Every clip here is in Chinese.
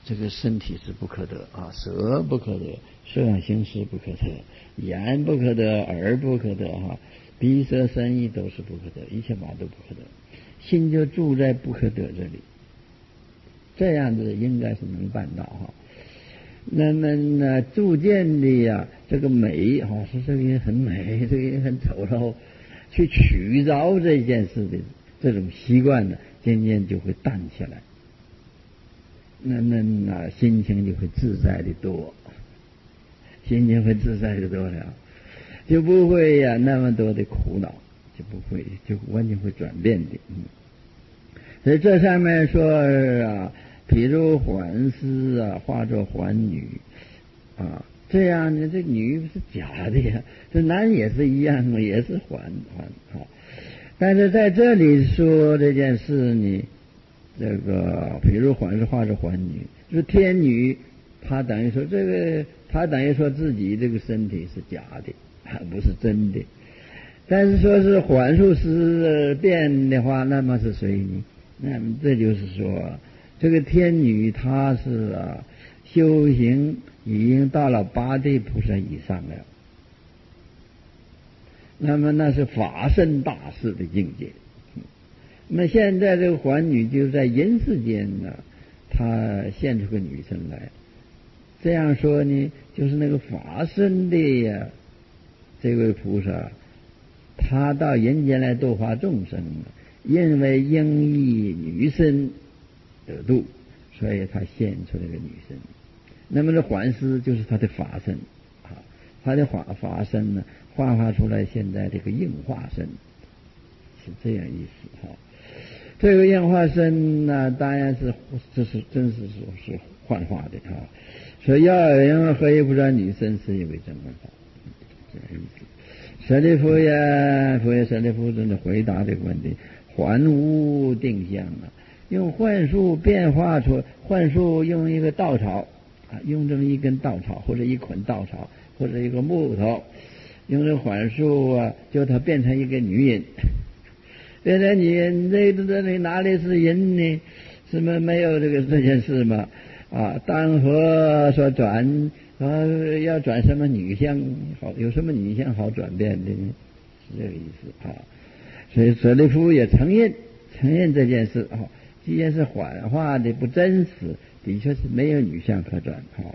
这个身体是不可得啊，舌不可得，色想行识不可得，眼不可得，耳不可得哈，鼻舌身意都是不可得，一切法都不可得，心就住在不可得这里，这样子应该是能办到哈。那么呢，逐渐的呀，这个美哈，说这个人很美，这个人很丑陋，去取着这件事的这种习惯呢，渐渐就会淡下来。那么心情就会自在的多，心情会自在的多了，就不会呀那么多的苦恼，就不会，就完全会转变的。所以这上面说啊，譬如环丝啊，化作环女啊，这样的这女是假的呀，这男也是一样的，也是环啊。但是在这里说这件事呢，这个譬如环是化作环女，就是天女，她等于说这个，她等于说自己这个身体是假的，不是真的。但是说是环数是变的话，那么是谁呢？那么这就是说，这个天女她是修行已经到了八地菩萨以上了，那么那是法身大士的境界。那么现在这个环女就在人世间呢，她现出个女生来，这样说呢，就是那个法身的呀，这位菩萨，他到人间来度化众生，因为应以女身得度，所以他现出了个女身。那么这环丝就是他的法身啊，他的法身呢，幻化出来现在这个应化身，是这样意思哈。这个应化身呢，当然是这是真是幻化的啊。所以要有人何以不转女身，是因为真幻化，这样意思。舍利弗呀，舍利弗真的回答这个问题：幻无定向啊，用幻术变化出幻术，用一个稻草啊，用这么一根稻草或者一捆稻草或者一个木头，用这幻术啊，就它变成一个女人。变成女人，这里哪里是人呢？什么没有这件事吗？啊，当何所转要转什么女相好？有什么女相好转变的呢？是这个意思啊。所以舍利弗也承认这件事啊，既然是幻化的不真实，的确是没有女相可转啊。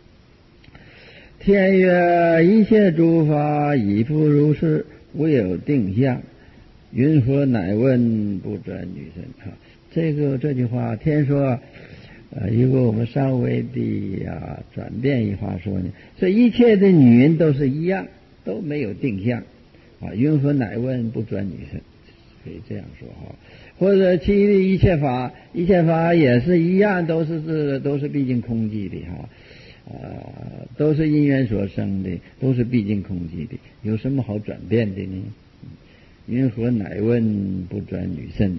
天曰：一切诸法已复如是，无有定相，云何乃问不转女身啊？这句话，天说如果我们稍微的转变一话说呢，所以一切的女人都是一样，都没有定向啊。云何乃问不转女身？可以这样说哈。或者其余一切法也是一样，都是毕竟空寂的哈。都是因缘所生的，都是毕竟空寂的，有什么好转变的呢？云何乃问不转女身？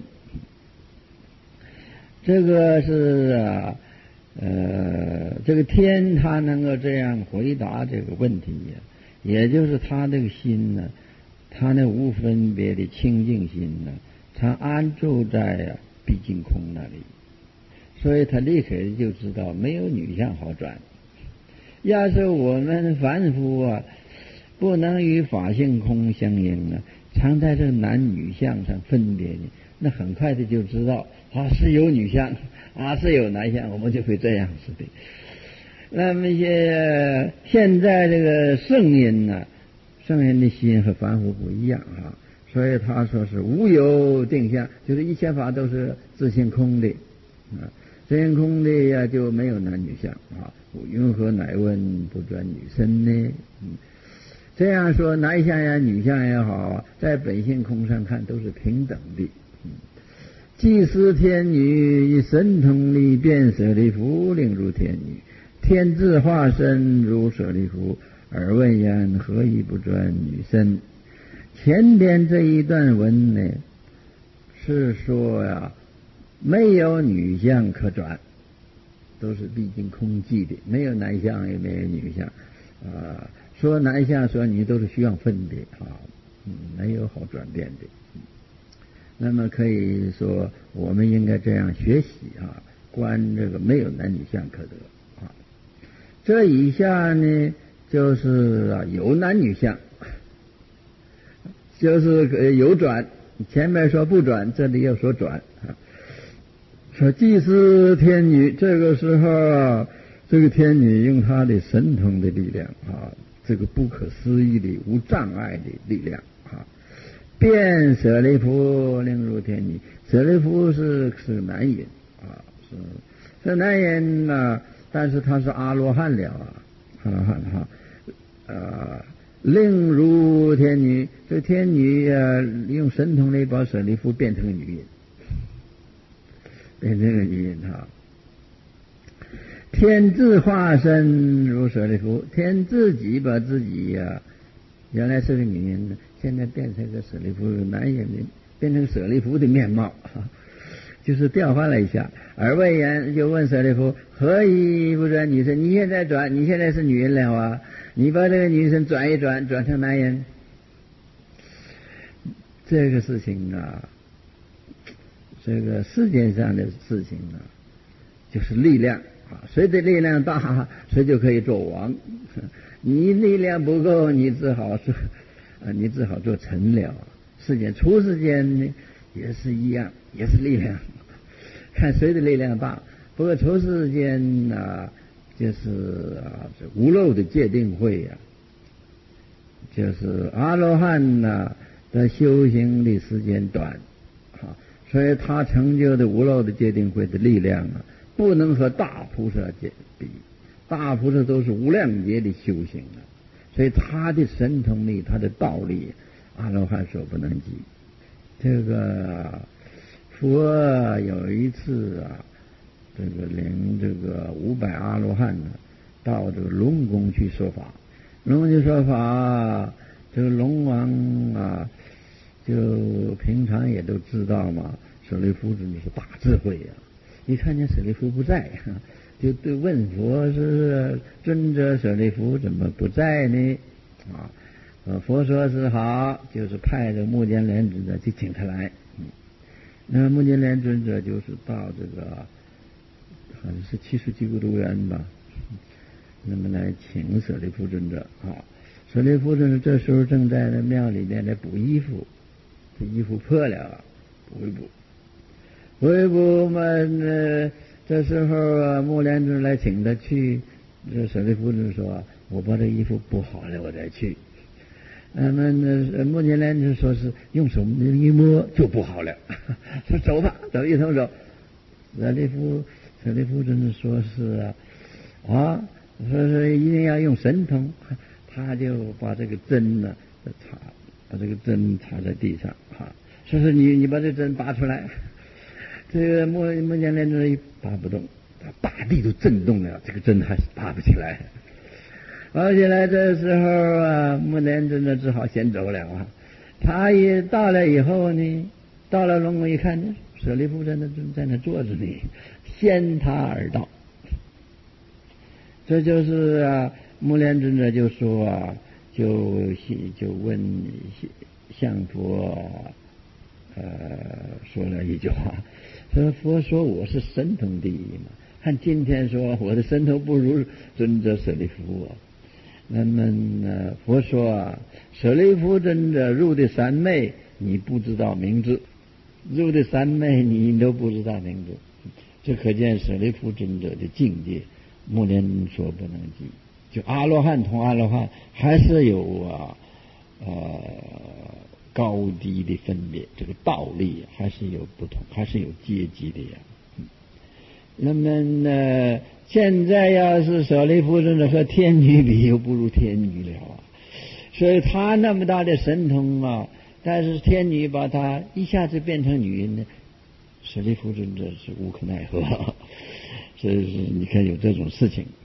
这个是这个天他能够这样回答这个问题呀，也就是他这个心呢，他那无分别的清净心呢，他安住在毕竟空那里，所以他立刻就知道没有女相好转。要是我们凡夫不能与法性空相应常在这个男女相上分别呢，那很快的就知道是有女相是有男相，我们就会这样子的。那么现在这个圣人的心和凡夫不一样所以他说是无有定向，就是一切法都是自性空的自性空的就没有男女相云何乃问不转女身呢？这样说，男相也女相也好，在本性空上看都是平等的。即是天女以神通力变舍利弗，令入天女，天自化身如舍利弗，而问言何以不转女身？前边这一段文呢，是说没有女相可转，都是毕竟空寂的，没有男相也没有女相说男相说女都是需要分别没有好转变的。那么可以说我们应该这样学习观这个没有男女相可得啊。这以下呢就是有男女相，就是有转，前面说不转，这里又说转啊。说祭司天女，这个时候这个天女用她的神通的力量啊，这个不可思议的无障碍的力量啊，变舍利弗令入天女。舍利弗是男人啊，是男人啊，但是他是阿罗汉了啊，阿罗汉哈令入天女。这天女用神通力把舍利弗变成女人。变成个女人哈，天自化身如舍利弗，天自己把自己原来是个女人，现在变成个舍利弗男人的，变成舍利弗的面貌，就是调换了一下。而问言就问舍利弗：何以不转女身？你现在转，你现在是女人了啊，你把这个女身转一转，转成男人，这个事情啊。这个世界上的事情啊，就是力量啊，谁的力量大，谁就可以做王。你力量不够，你只好做臣了。世间呢也是一样，也是力量，看谁的力量大。不过出世间就是这无漏的戒定慧就是阿罗汉的修行的时间短。所以他成就的无漏的戒定慧的力量不能和大菩萨比，大菩萨都是无量劫的修行所以他的神通力，他的道力，阿罗汉所不能及。这个佛有一次这个领这个500阿罗汉到这个龙宫去说法，这个龙王就平常也都知道嘛，舍利弗真的是大智慧一看见舍利弗不在，就对问佛是尊者舍利弗怎么不在呢？佛说是好，就是派这目犍连尊者去请他来。那目犍连尊者就是到这个好像是70几个都园吧，那么来请舍利弗尊者舍利弗尊者这时候正在那庙里面来补衣服。这衣服破了，补一补嘛。这时候目犍尊来请他去，这舍利弗尊说：“我把这衣服补好了，我再去。”那目犍连尊说是用手一摸就补好了，说走吧，走一同走。舍利弗尊说是说是一定要用神通，他就把这个针把这个针插在地上说是你把这针拔出来。这个目犍连尊一拔不动，大地都震动了，这个针还是拔不起来。拔不起来，这时候目犍尊只好先走了他也到了以后呢，到了龙宫一看，舍利弗在那坐着呢，先他而到。这就是目犍尊者就说就问向佛说了一句话，说佛说我是神通第一嘛，看今天说我的神通不如尊者舍利弗那么佛说舍利弗尊者入的三昧你不知道名字，入的三昧你都不知道名字，这可见舍利弗尊者的境界目犍说不能及。就阿罗汉同阿罗汉还是有高低的分别，这个道理还是有不同，还是有阶级的那么现在要是舍利弗尊者和天女比，又不如天女了所以他那么大的神通但是天女把他一下子变成女人呢，舍利弗尊者是无可奈何所以你看有这种事情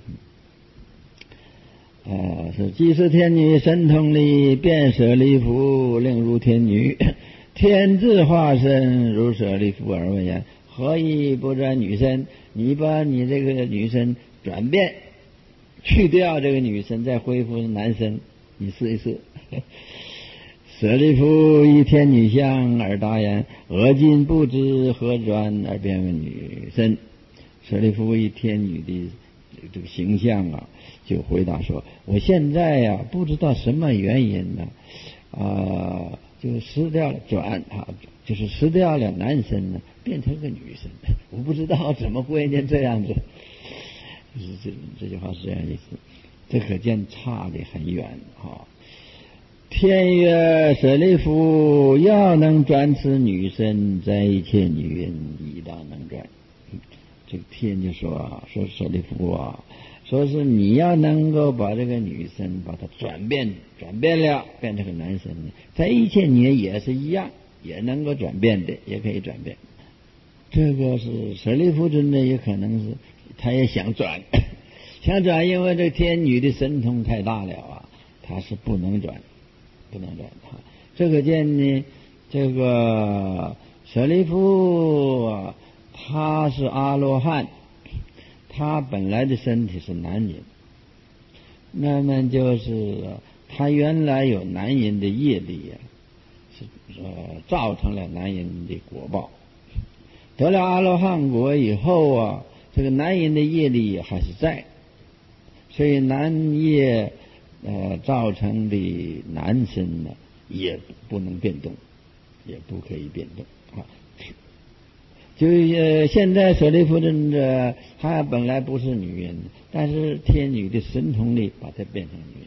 是即是天女神通力变舍利弗令入天女，天自化身如舍利弗而问言：何以不转女身？你把你这个女身转变，去掉这个女身，再恢复男身，你试一试。舍利弗以天女相而答言：吾今不知何转而变为女身。 舍利弗以天女的这个形象啊，就回答说：我现在呀，不知道什么原因呢，就失掉了就是失掉了男身呢，变成个女身，我不知道怎么会变这样子。这句话是这样意思，这可见差得很远啊。天曰：舍利弗，要能转此女身，在一切女人亦当能转。这个天就说舍利弗啊，说是你要能够把这个女身把它转变了，变成个男身，在一切女人也是一样，也能够转变的，也可以转变。这个是舍利弗尊者也可能是他也想转，因为这天女的神通太大了啊，他是不能转。这个见呢，这个舍利弗啊，他是阿罗汉，他本来的身体是男人，那么就是他原来有男人的业力啊，是造成了男人的果报。得了阿罗汉果以后啊，这个男人的业力还是在，所以男业造成的男身呢，也不能变动，也不可以变动啊。就现在舍利弗尊者他本来不是女人，但是天女的神通力把它变成女人，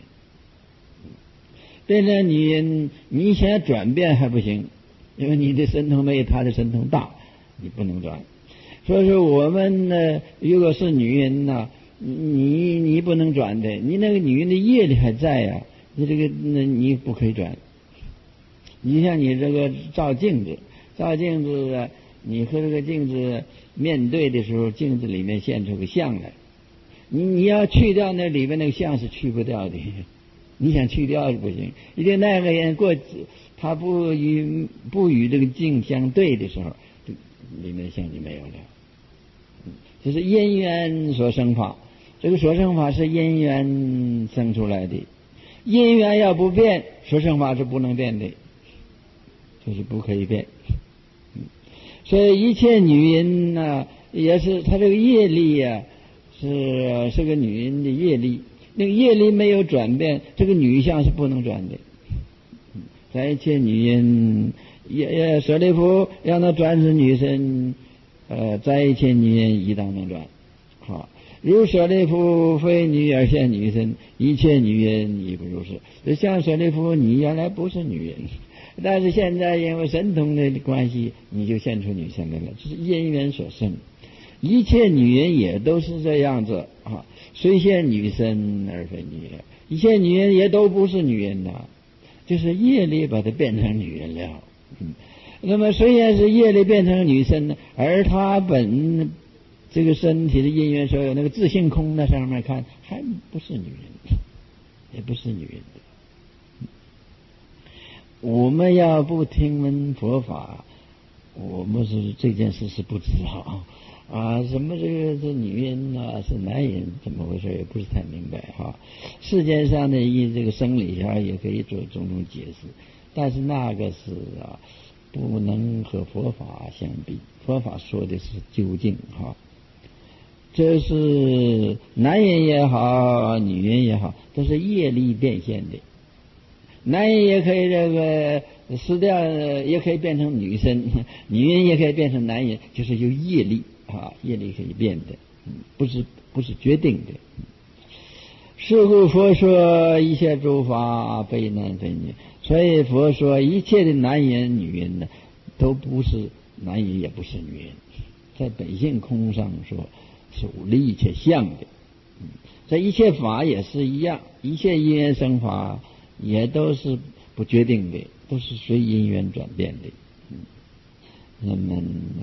变成女人，你想转变还不行，因为你的神通没有他的神通大，你不能转。所以说我们呢，如果是女人呢，你不能转的，你那个女人的业力还在呀，你不可以转。你像你这个照镜子，你和这个镜子面对的时候，镜子里面现出个像来，你要去掉那里面那个像是去不掉的，你想去掉是不行，因为那个人他不与这个镜相对的时候，里面的像就没有了。这是因缘所生法，这个所生法是因缘生出来的，因缘要不变，所生法是不能变的，就是不可以变。所以一切女人呢，也是她这个业力啊，是个女人的业力，那个业力没有转变，这个女相是不能转的。在一切女人也舍利弗让她转成女身，在一切女人亦当能转。好，如舍利弗非女而现女身，一切女人亦不如是。像舍利弗，你原来不是女人，但是现在因为神通的关系，你就现出女身来了，这是因缘所生。一切女人也都是这样子啊，虽现女身而非女人，一切女人也都不是女人呐，就是业力把它变成女人了。那么虽然是业力变成女身呢，而她本这个身体的因缘所有那个自性空在上面看，还不是女人，也不是女人的。我们要不听闻佛法，我们是这件事是不知道什么这女人啊，是男人，怎么回事也不是太明白哈。世界上的这个生理上也可以做种种解释，但是那个是不能和佛法相比，佛法说的是究竟哈。这是男人也好，女人也好，都是业力变现的。男人也可以这个死掉，也可以变成女生，女人也可以变成男人，就是有业力业力可以变的，不是决定的。是故佛说一切诸法非男非女，所以佛说一切的男人女人呢，都不是男人也不是女人，在本性空上说是无了一切相的。在一切法也是一样，一切因缘生法也都是不决定的，都是随因缘转变的。那么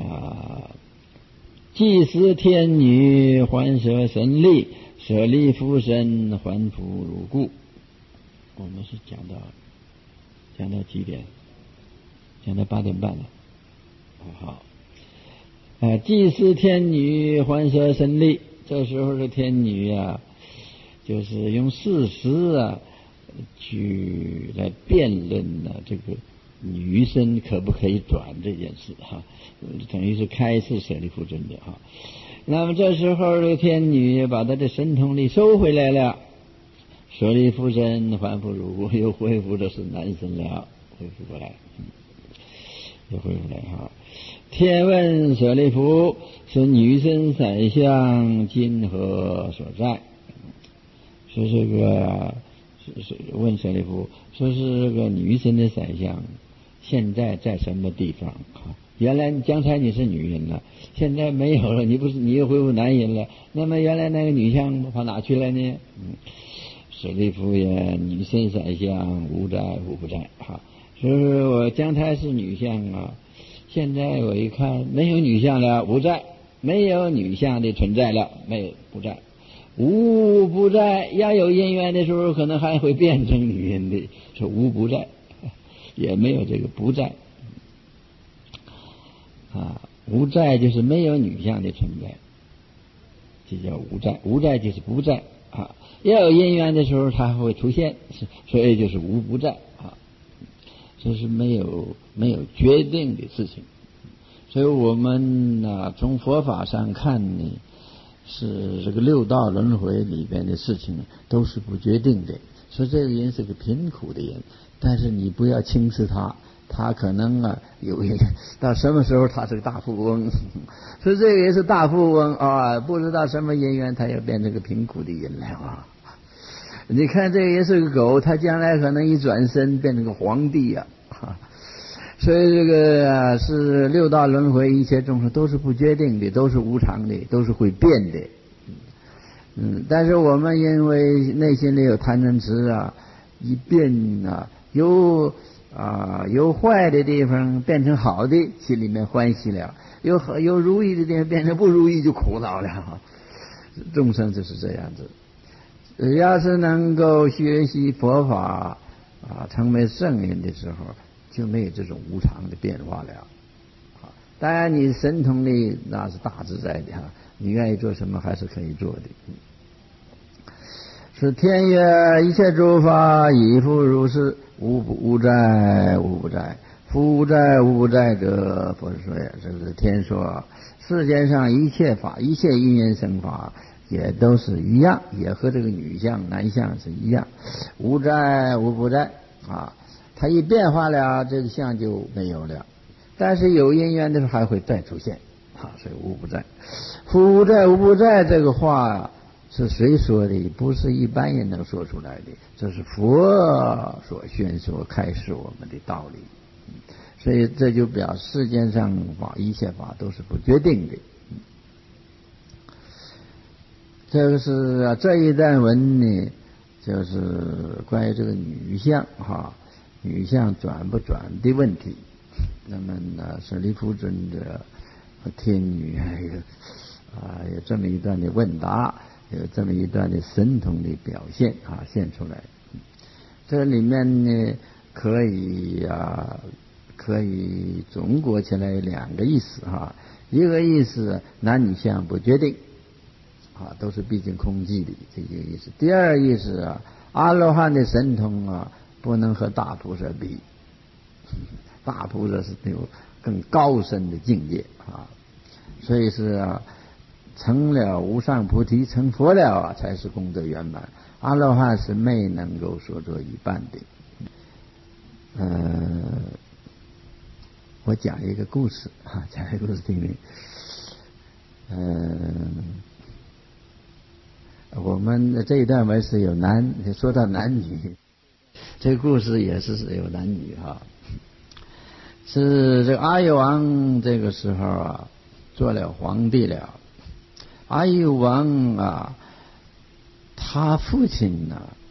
即时天女还舍神力，舍利弗身还复如故。我们是讲到几点？讲到8点半了。好，即时天女还舍神力，这时候的天女就是用事实去来辩论这个女身可不可以转这件事等于是开示舍利弗尊者那么这时候这天女把她的神通力收回来了，舍利弗身还复如故，又恢复的是男身了，恢复过来，又恢复来哈。天问舍利弗：是女身色相今何所在？说这个是问舍利弗，说是这个女身的色相现在在什么地方？原来刚才你是女人了，现在没有了，你又恢复男人了，那么原来那个女相跑哪去了呢？舍利弗言：女身色相无在无不在。就是我刚才是女相啊，现在我一看没有女相了，无在，没有女相的存在了，没有不在，无不在。要有因缘的时候，可能还会变成女人的，说无不在，也没有这个不在无在就是没有女相的存在，这叫无在。无在就是不在要有因缘的时候，它会出现，所以就是无不在这是没有决定的事情。所以我们从佛法上看呢，是这个六道轮回里边的事情都是不决定的。所以这个人是个贫苦的人，但是你不要轻视他可能有一个到什么时候他是个大富翁，所以这个人是大富翁不知道什么因缘他要变成个贫苦的人了你看这个人是个狗，他将来可能一转身变成个皇帝所以这个是六道轮回，一切众生都是不决定的，都是无常的，都是会变的但是我们因为内心里有贪嗔痴一变有坏的地方变成好的，心里面欢喜了；有如意的地方变成不如意，就苦恼了众生就是这样子。要是能够学习佛法成为圣人的时候，就没有这种无常的变化了当然你神通力那是大自在的你愿意做什么还是可以做的是天曰：一切诸法亦复如是，无在无不在。夫无在无不在者，佛说也。这是天说，世界上一切法，一切因缘生法也都是一样，也和这个女相男相是一样，无在无不在它一变化了，这个相就没有了，但是有因缘的时候还会再出现所以无不在。夫无在无不在这个话是谁说的？不是一般人能说出来的，这是佛所宣说开示我们的道理所以这就表示世间上法一切法都是不决定的这个是这一段文呢，就是关于这个女相女相转不转的问题。那么舍利弗尊者和天女有这么一段的问答，有这么一段的神通的表现现出来。这里面呢可以总括起来两个意思一个意思男女相不决定都是毕竟空寂的这个意思。第二意思阿罗汉的神通不能和大菩萨比，大菩萨是有更高深的境界所以是成了无上菩提成佛了才是功德圆满，阿罗汉是没能够说做一半的我讲一个故事讲一个故事听听我们这一段文是有说到男女，这个故事也是有男女是这个阿育王这个时候做了皇帝了。阿育王他父亲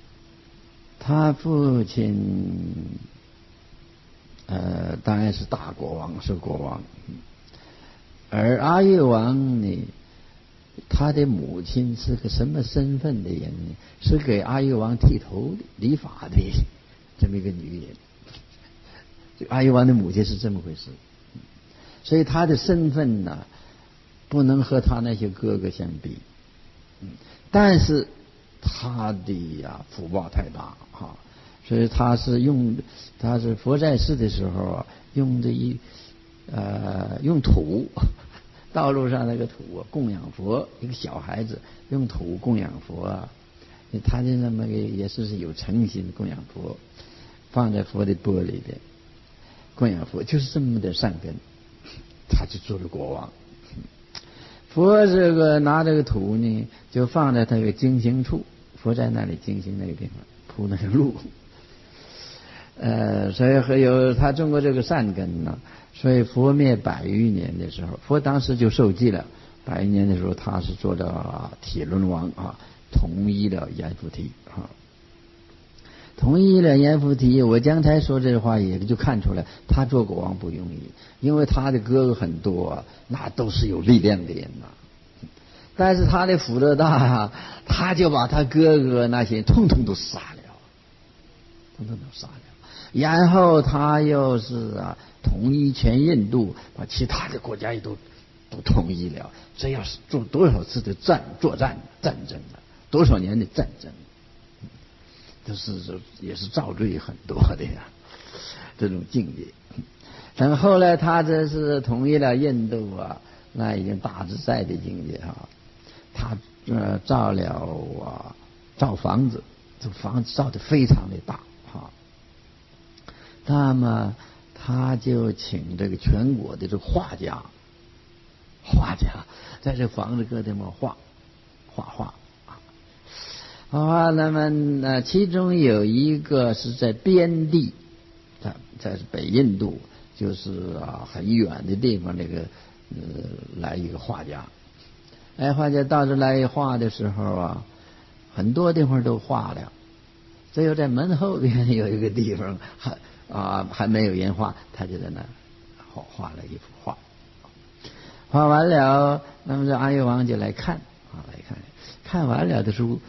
当然是大国王，是国王。而阿育王呢，他的母亲是个什么身份的人呢？是给阿育王剃头理发的这么一个女人。这阿育王的母亲是这么回事，所以他的身份不能和他那些哥哥相比。但是他的福报太大所以他是佛在世的时候用土道路上那个土啊，供养佛，一个小孩子用土供养佛啊，他就那么也是有诚心供养佛，放在佛的钵里边供养佛，就是这么点善根，他就做了国王。佛这个拿这个土呢，就放在他这个经行处，佛在那里经行那个地方铺那个路，所以还有他中国这个善根呢，所以佛灭100余年的时候，佛当时就受记了，100余年的时候，他是做到铁轮王啊，统一了阎浮提啊，统一了阎浮提。我刚才说这话也就看出来，他做国王不容易，因为他的哥哥很多啊，那都是有力量的人呐。但是他的福德大啊，他就把他哥哥那些通通都杀了，通通都杀了。然后他又是统一全印度，把其他的国家也都统一了。这要是做多少次的战争了，多少年的战争，就是也是造罪很多的呀，这种境界。等后来他这是统一了印度啊，那已经大自在的境界啊。他造房子，这房子造得非常的大啊。那么他就请这个全国的这个画家在这房子各地方画啊。那么其中有一个是在边地，在北印度，就是很远的地方，那个来一个画家。画家到这来画的时候啊，很多地方都画了，只有在门后边有一个地方还没有人画，他就在那画了一幅画。画完了，那么这阿育王就来看看完了的时候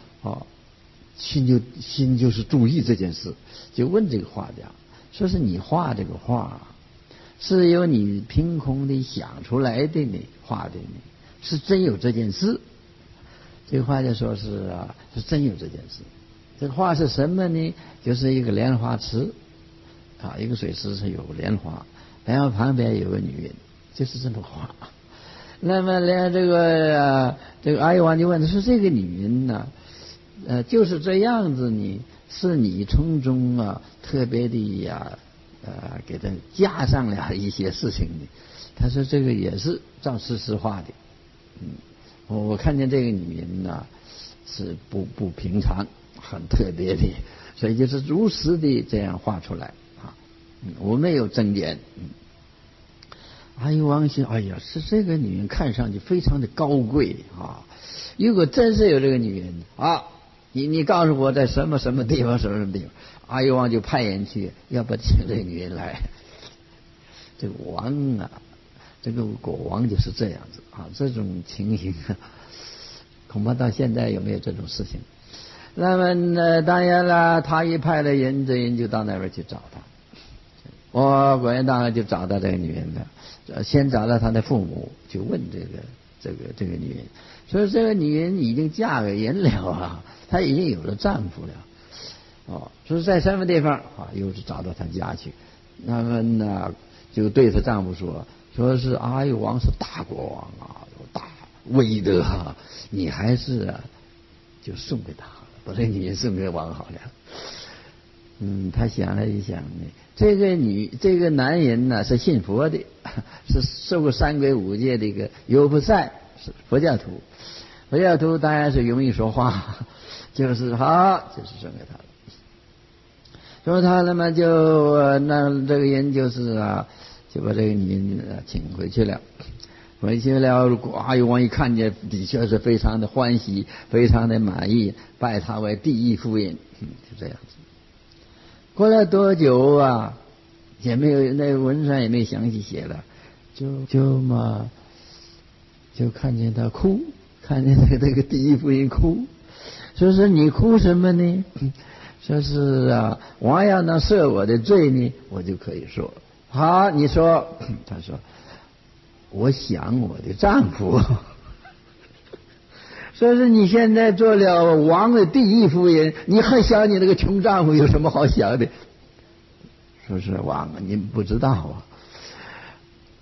心就是注意这件事，就问这个画家，说是你画这个画是由你凭空的想出来的呢，画的呢，是真有这件事？这个画家说是真有这件事。这个画是什么呢？就是一个莲花池一个水池是有莲花，然后旁边有个女人，就是这么画。那么连这个阿育王就问他说：“这个女人呢，就是这样子呢，是你从中特别的给他加上了一些事情的？”他说：“这个也是照事实画的。我看见这个女人呢是不平常，很特别的，所以就是如实的这样画出来我没有增减。”阿育王心，哎呀，是这个女人看上去非常的高贵如果真是有这个女人你告诉我在什么地方什么地方，阿育王就派人去要不请这个女人来。这个王这个国王就是这样子这种情形恐怕到现在有没有这种事情？那么当然了，他一派了人，这人就到那边去找他。果然当然就找到这个女人了，先找到他的父母，就问这个女人，说这个女人已经嫁给人了她已经有了丈夫了说在什么地方又是找到她家去。那么呢就对她丈夫说是阿育王是大国王有大威德你还是就送给他好了，把这女人送给王好了。他想了一想呢，这个男人呢是信佛的，是受过三皈五戒的一个优婆塞，是佛教徒。佛教徒当然是容易说话，就是好，就是送给他了。说他那么就那这个人就是就把这个女人请回去了。回去了，阿育王一看见，的确是非常的欢喜，非常的满意，拜她为第一夫人。就这样子。过了多久也没有，那文上也没详细写了，就看见他哭，看见那个第一夫人哭，说是你哭什么呢？说是王要能赦我的罪呢，我就可以说。好，你说。他说我想我的丈夫。说是你现在做了王的第一夫人，你还想你那个穷丈夫有什么好想的？说是王您不知道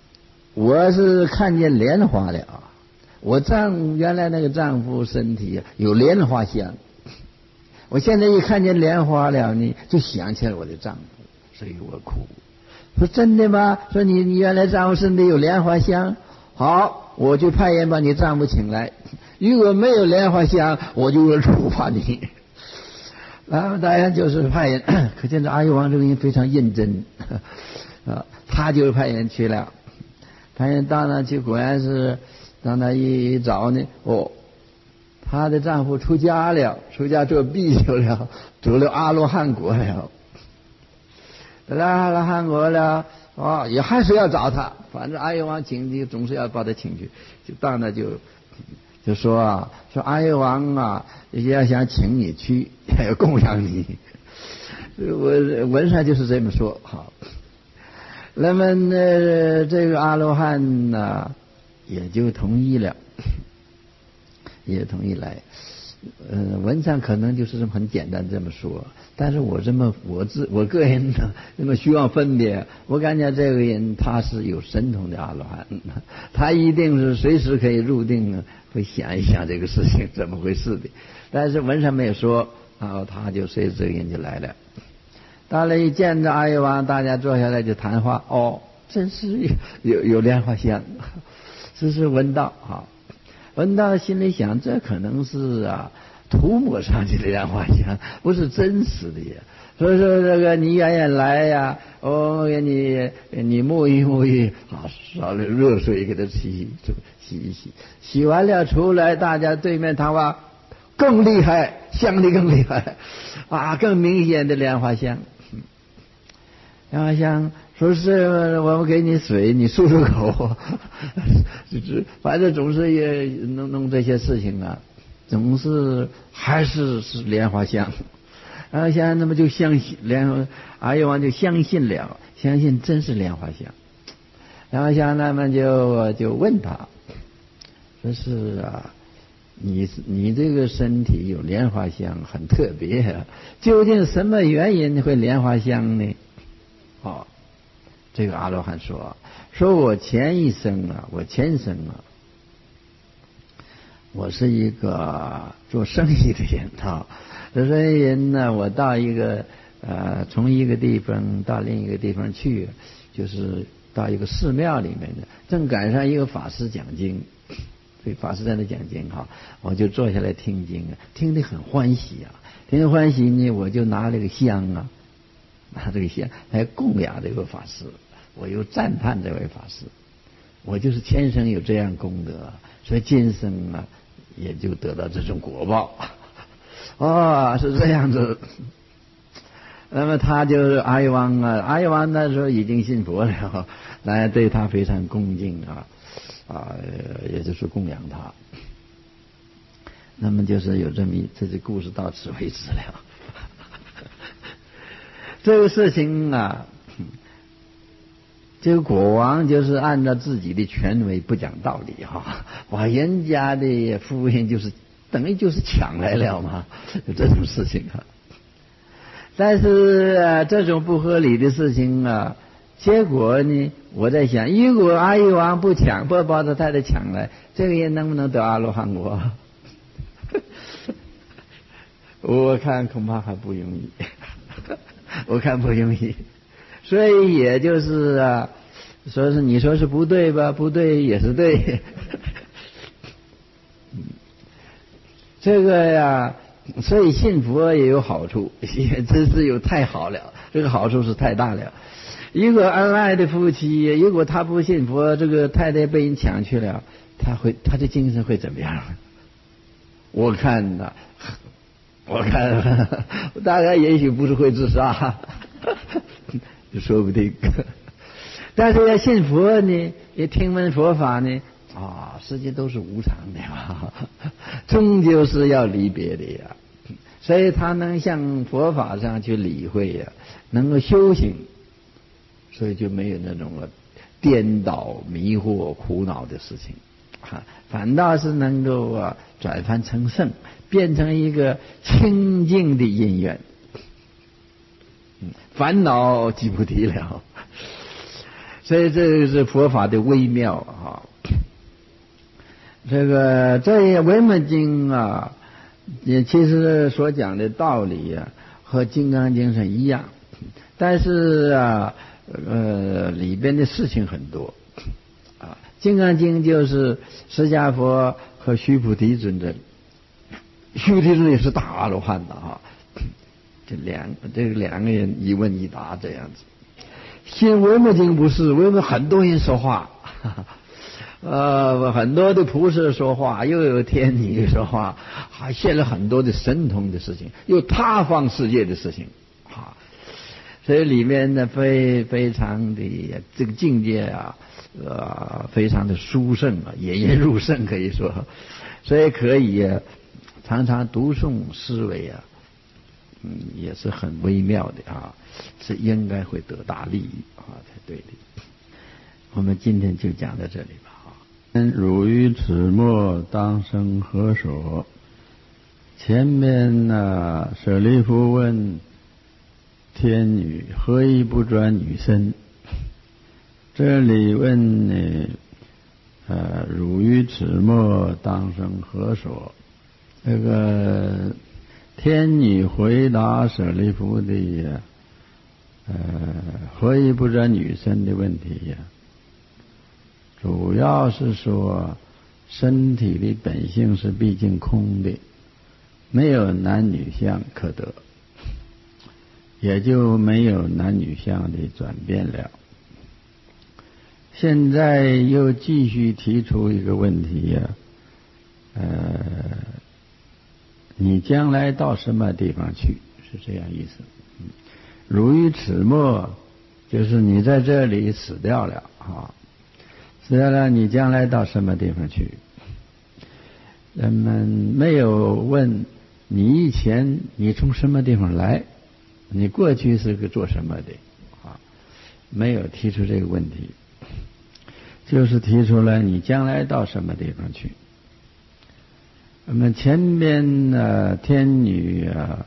我是看见莲花了。我原来那个丈夫身体有莲花香，我现在一看见莲花了呢，就想起来我的丈夫，所以我哭。说真的吗？说你原来丈夫身体有莲花香，好，我就派人把你丈夫请来。如果没有莲花香，我就要处罚你。然后当然就是派人，可见这阿育王这个人非常认真啊，他就派人去了，派人到那去，果然是让他一找呢，她的丈夫出家了，出家做比丘了，走了阿罗汉国了。到了阿罗汉国了，也还是要找他，反正阿育王请，总是要把他请去。就到那就说阿育王啊，要想请你去，要供养你。我文上就是这么说。好，那么这个阿罗汉呢，也就同意了，也同意来。文上可能就是这么很简单这么说，但是我个人呢这么希望分别，我感觉这个人他是有神通的阿罗汉，他一定是随时可以入定，会想一想这个事情怎么回事的。但是文上没有说，然后他就随着这个人就来了。到了一见着阿育王，大家坐下来就谈话。真是有莲花香，这是闻到啊。闻到心里想，这可能是涂抹上去的莲花香，不是真实的呀。所以说这个你愿意来呀，我给你沐浴沐浴，烧了热水给他洗一洗，洗完了出来，大家对面谈话更厉害，香的更厉害更明显的莲花香。莲花香说是我们给你水，你漱口，反正总是也弄这些事情总是还是莲花香。然后那么就相信阿育王就相信了，相信真是莲花香。莲花香那么就问他，说是你这个身体有莲花香很特别究竟什么原因会莲花香呢？这个阿罗汉说我前生我是一个做生意的人做生意人呢，我到从一个地方到另一个地方去，就是到一个寺庙里面的，正赶上一个法师讲经，这法师在那讲经我就坐下来听经听得很欢喜听得欢喜呢，我就拿了个香拿这个香来供养这个法师，我又赞叹这位法师，我就是前生有这样功德，所以今生也就得到这种果报是这样子。那么他就是阿育王阿育王那时候已经信佛了，来对他非常恭敬也就是供养他。那么就是有这故事到此为止了。这个事情这个国王就是按照自己的权威不讲道理把人家的夫人等于就是抢来了嘛，有这种事情但是这种不合理的事情结果呢，我在想，如果阿育王不把他太太抢来，这个人能不能得阿罗汉国？我看恐怕还不容易。我看不容易，所以也就是说是你说是不对吧？不对也是对。这个所以信佛也有好处，也真是有太好了，这个好处是太大了。一个恩爱的夫妻，如果他不信佛，这个太太被人抢去了，他的精神会怎么样？我看大概也许不是会自杀，说不定。但是要信佛呢，也听闻佛法呢，世界都是无常的终究是要离别的呀。所以他能向佛法上去理会能够修行，所以就没有那种颠倒、迷惑、苦恼的事情反倒是能够转凡成圣，变成一个清净的因缘，烦恼即不提了。 所以这个是佛法的微妙啊。这维摩经啊，也其实所讲的道理啊，和金刚经是一样，但是啊，里边的事情很多啊。金刚经就是释迦佛和须菩提尊者，须菩提尊者也是大阿罗汉的啊。这两个人一问一答这样子。新维摩经不是，维摩很多人说话。很多的菩萨说话，又有天女说话，还现了很多的神通的事情，有他方世界的事情啊。所以里面呢，非常的这个境界啊，非常的殊胜啊，引人入胜可以说。所以可以常常读诵思维啊，也是很微妙的啊，是应该会得大利益啊，才对的。我们今天就讲到这里吧。汝于此末当生何所？前面舍利弗问天女何以不转女身？这里问汝于此末当生何所？这个天女回答舍利弗的何以不转女身的问题呀，主要是说身体的本性是毕竟空的，没有男女相可得，也就没有男女相的转变了。现在又继续提出一个问题呀，你将来到什么地方去？是这样意思。汝于此末，就是你在这里死掉了啊。死掉了，你将来到什么地方去？人们没有问你以前你从什么地方来，你过去是个做什么的啊？没有提出这个问题，就是提出来你将来到什么地方去。那么前边天女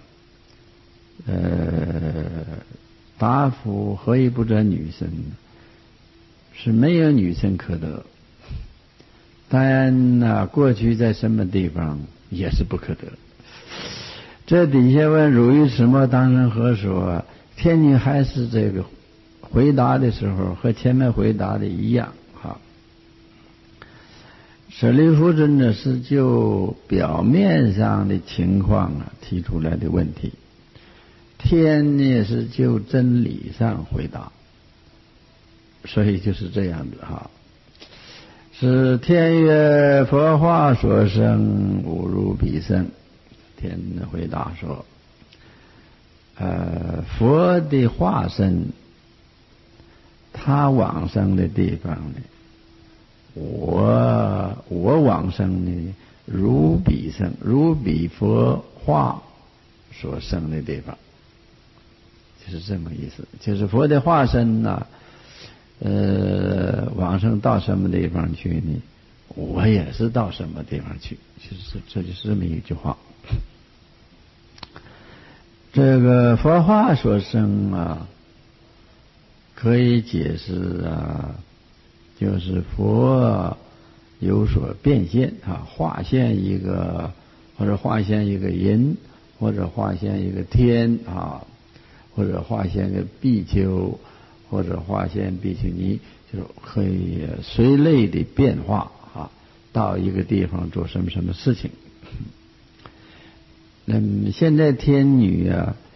答复何以不转女身，是没有女身可得。当然过去在什么地方也是不可得。这底下问汝于此末当生何所？天女还是这个回答的时候和前面回答的一样哈。舍利弗尊者是就表面上的情况提出来的问题，天也是就真理上回答，所以就是这样子哈。是天曰：佛化所生，无如彼生。天回答说，佛的化身，他往生的地方呢，我往生呢，如彼生，如彼佛化所生的地方，就是这么意思。就是佛的化身往生到什么地方去呢？我也是到什么地方去，就是这就是这么一句话。这个佛化所生可以解释就是佛有所变现化现一个，或者化现一个人，或者化现一个天或者化现一个比丘，或者化现比丘尼，就可以随类的变化到一个地方做什么什么事情。那么现在天女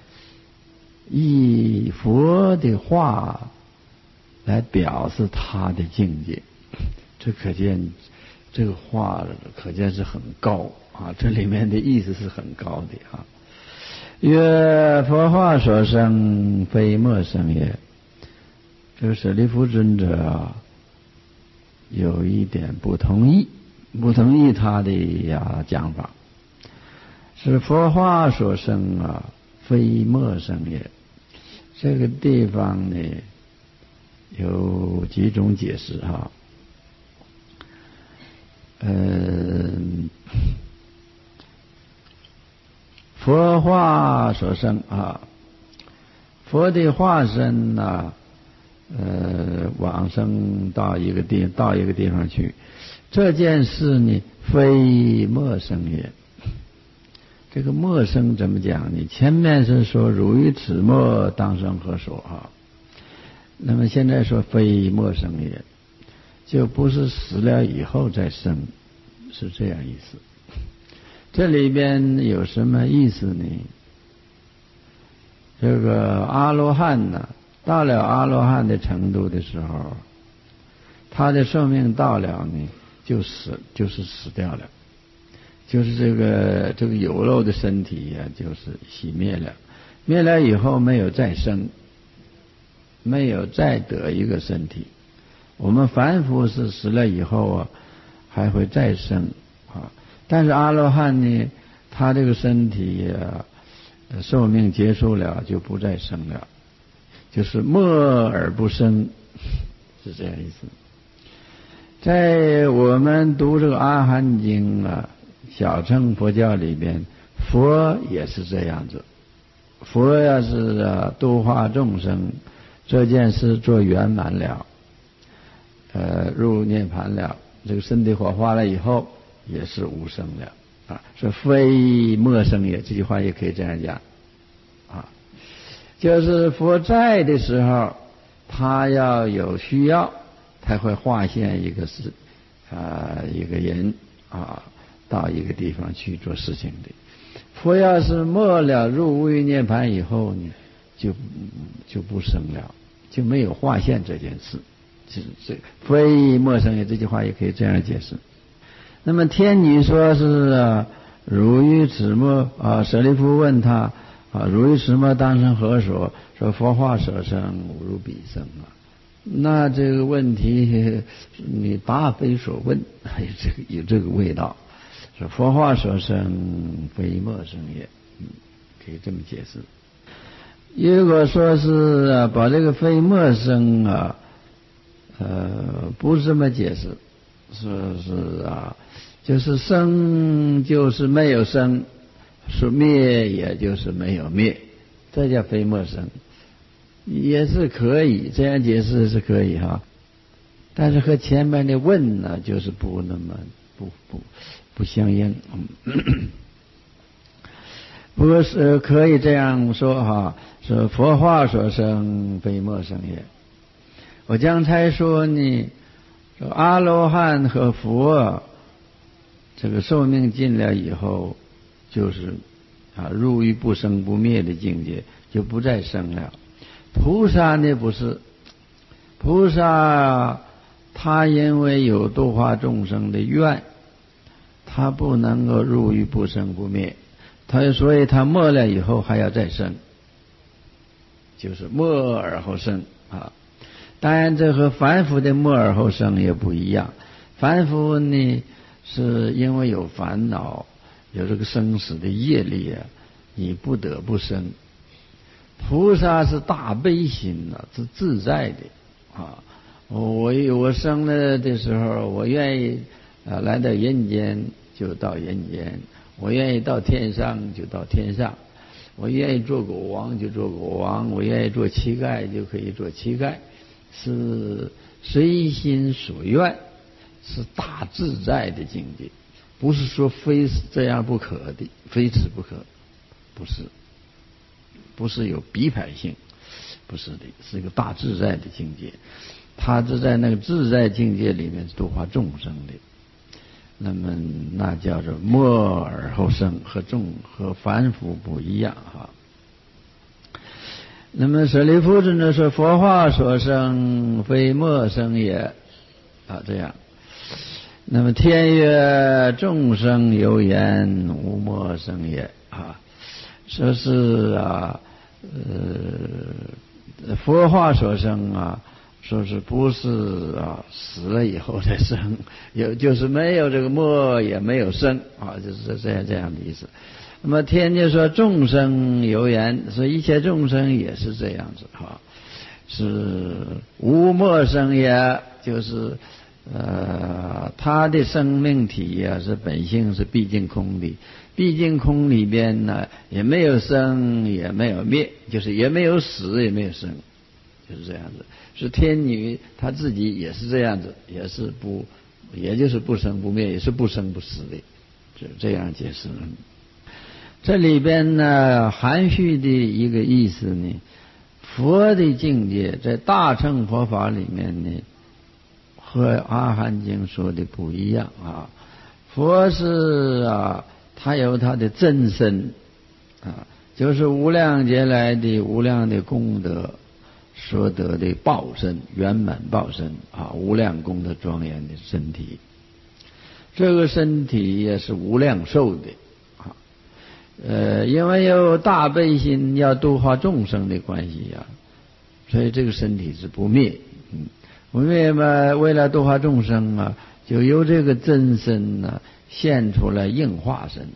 以佛的话来表示他的境界，这可见这个话可见是很高这里面的意思是很高的曰：佛化所生，非莫生也。这个舍利弗尊者有一点不同意他的讲法，是佛化所生非莫生也。这个地方呢有几种解释佛化所生佛的化身往生到一个地方去，这件事呢，非莫生也。这个莫生怎么讲呢？前面是说汝于此莫当生何所啊？那么现在说非莫生也，就不是死了以后再生，是这样意思。这里边有什么意思呢？这个阿罗汉呢，到了阿罗汉的程度的时候，他的寿命到了呢，就是死掉了，就是这个有肉的身体呀，就是熄灭了，灭了以后没有再生，没有再得一个身体。我们凡夫是死了以后啊，还会再生啊，但是阿罗汉呢，他这个身体呀，寿命结束了就不再生了，就是默而不生，是这样意思。在我们读这个阿含经啊，小乘佛教里边，佛也是这样子。佛要是度化众生这件事做圆满了，入涅盘了，这个身体火化了以后也是无生了啊。说非莫生也，这句话也可以这样讲啊，就是佛在的时候，他要有需要，他会化现一个一个人啊，到一个地方去做事情的。佛要是没了入无余涅盘以后呢，就不生了，就没有化现这件事。这非莫生也这句话也可以这样解释。那么天女说是汝于此莫舍利弗问他汝于此莫当生何所？说佛化所生，吾如彼生啊。那这个问题你答非所问，有这个味道。说佛化所生，非莫生也，可以这么解释。如果说是把这个非莫生不是这么解释，是就是生就是没有生，是灭也就是没有灭，这叫非莫生，也是可以这样解释是可以哈。但是和前面的问呢，就是不那么不相应。不过是可以这样说哈，是佛化所生，非莫生也。我刚才说呢，说阿罗汉和佛这个寿命尽了以后，就是入于不生不灭的境界，就不再生了。菩萨呢不是，菩萨他因为有度化众生的愿，他不能够入于不生不灭，所以他没了以后还要再生，就是没而后生啊。当然这和凡夫的没而后生也不一样。凡夫呢是因为有烦恼，有这个生死的业力你不得不生。菩萨是大悲心是自在的我生了的时候，我愿意来到人间就到人间，我愿意到天上就到天上，我愿意做国王就做国王，我愿意做乞丐就可以做乞丐，是随心所愿，是大自在的境界，不是说非这样不可的，非此不可，不是有逼迫性，不是的，是一个大自在的境界。他是在那个自在境界里面度化众生的，那么那叫做默而后生，和凡夫不一样哈。那么舍利弗呢说佛化所生，非默生也这样。那么天曰众生有言，无默生也说是佛化所生说是不是死了以后再生，就是没有这个默也没有生就是这样的意思。那么天就说众生有言，说一切众生也是这样子是无默生也，就是他的生命体是本性是毕竟空的，毕竟空里边呢也没有生也没有灭，就是也没有死也没有生， 就是这样子。是天女她自己也是这样子，也就是不生不灭，也是不生不死的，就这样解释。这里边呢，含蓄的一个意思呢，佛的境界在大乘佛法里面呢，和阿含经说的不一样啊。佛是他有他的真身就是无量劫来的无量的功德所得的报身，圆满报身无量功德庄严的身体。这个身体也是无量寿的因为有大悲心要度化众生的关系所以这个身体是不灭。不灭嘛，为了度化众生就由这个真身现出来应化身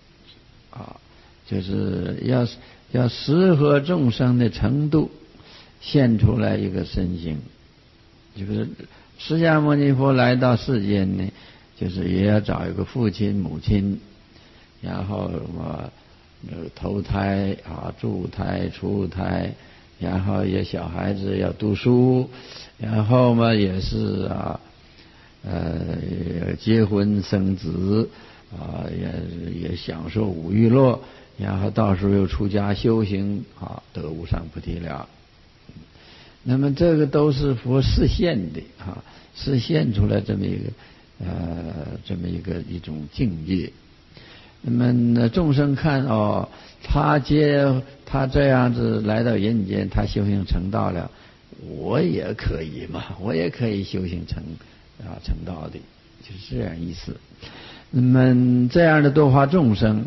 就是要适合众生的程度，现出来一个身形。就是释迦牟尼佛来到世间呢，就是也要找一个父亲母亲，然后投胎助胎出胎，然后也小孩子要读书，然后嘛也是结婚生子也享受五欲乐，然后到时候又出家修行得无上菩提了。那么这个都是佛示现的示现出来这么一种境界。那么众生看他这样子来到人间，他修行成道了，我也可以嘛，我也可以修行成道的，就是这样意思。那么这样的度化众生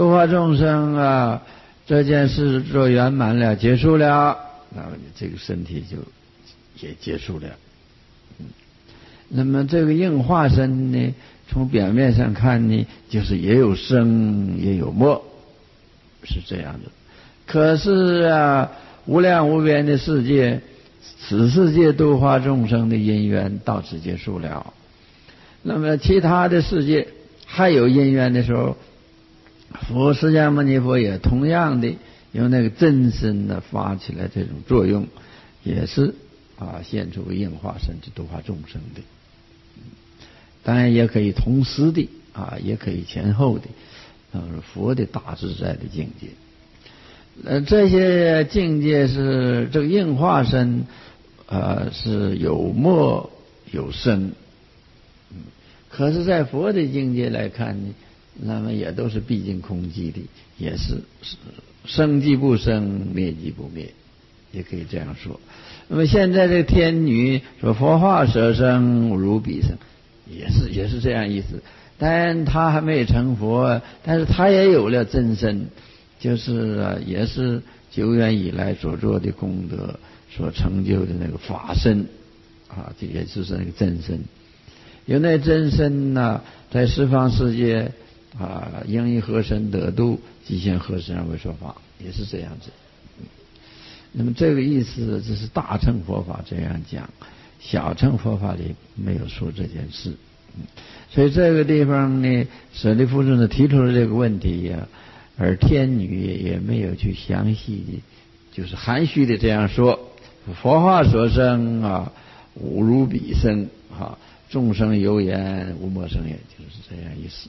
这件事做圆满了，结束了，那么这个身体就也结束了。那么这个应化身呢，从表面上看呢，就是也有生也有没，是这样的。可是无量无边的世界，此世界度化众生的因缘到此结束了。那么其他的世界还有因缘的时候，佛释迦牟尼佛也同样的用那个真身发起来这种作用，也是现出个应化身去度化众生的。当然也可以同时的也可以前后的，佛的大自在的境界。这些境界是这个应化身是有没有生，可是在佛的境界来看呢，那么也都是毕竟空寂的，也是生即不生，灭即不灭，也可以这样说。那么现在这天女说佛化舍生如彼生，也是这样意思。但他还没有成佛，但是他也有了真身，就是也是久远以来所做的功德所成就的那个法身这也就是那个真身。有那真身在十方世界应以何身得度，即现何身而为说法，也是这样子。那么这个意思，这是大乘佛法这样讲，小乘佛法里没有说这件事。所以这个地方呢，舍利弗尊提出了这个问题而天女也没有去详细的，就是含蓄的这样说，佛化所生无如彼生众生有言无没生也，就是这样意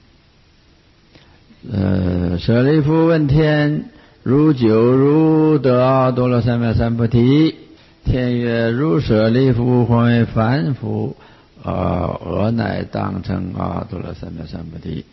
思。舍利弗问天：如久如得阿多罗三藐三菩提？天曰：如舍利弗或为凡夫尔乃当成阿多罗三藐三菩提。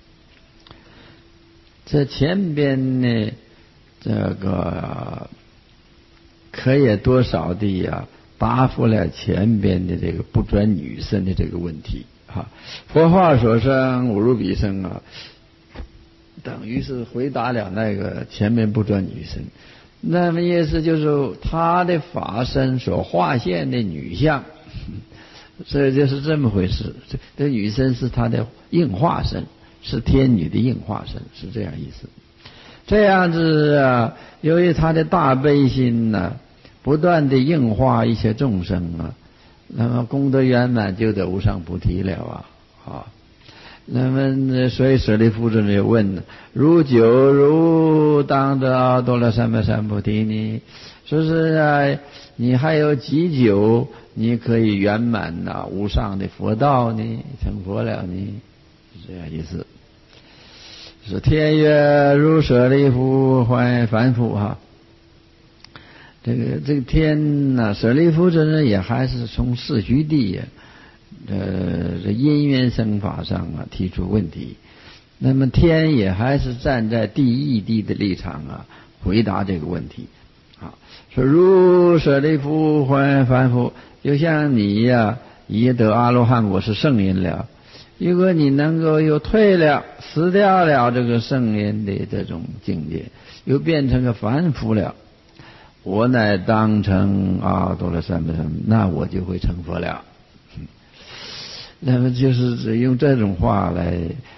这前边呢，这个可以多少的答复了前边的这个不转女身的这个问题佛化所生无如彼生等于是回答了那个前面不转女身。那么意思就是他的法身所化现的女相，所以就是这么回事。这女身是他的应化身，是天女的应化身，是这样意思。这样子由于他的大悲心不断的应化一些众生那么功德圆满就得无上菩提了那么所以舍利弗尊者就问了：如酒如当得阿多罗三藐三菩提呢？说是啊，你还有几久你可以圆满无上的佛道呢？成佛了呢？是这样意思。是天曰：如舍利弗，还凡夫哈。这个天呐，舍利弗尊者也还是从世虚地这因缘生法上提出问题。那么天也还是站在第一地的立场回答这个问题。说如舍利弗，还凡夫，就像你已得阿罗汉果是圣人了。如果你能够又退了、死掉了这个圣人的这种境界，又变成个凡夫了，我乃当成阿多罗三藐三，那我就会成佛了。那么就是用这种话来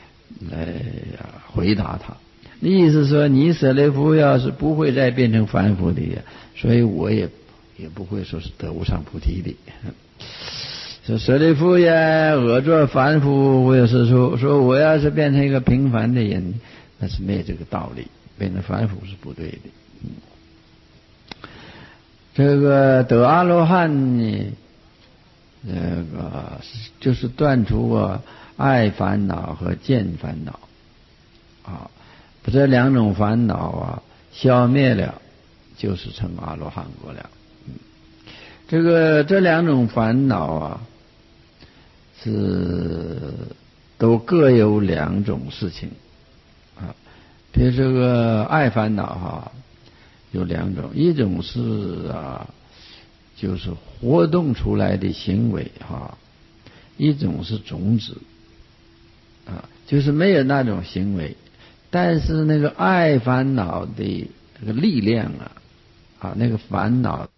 回答他。意思说，你舍利弗要是不会再变成凡夫的，所以我也不会说是得无上菩提的。说舍利弗呀，我做凡夫，我也是说我要是变成一个平凡的人，那是没有这个道理，变成凡夫是不对的。这个得阿罗汉呢，这个就是断除爱烦恼和见烦恼把这两种烦恼消灭了，就是成阿罗汉果了。这两种烦恼是都各有两种事情比如这个爱烦恼有两种，一种是就是活动出来的行为一种是种子就是没有那种行为，但是那个爱烦恼的这个力量那个烦恼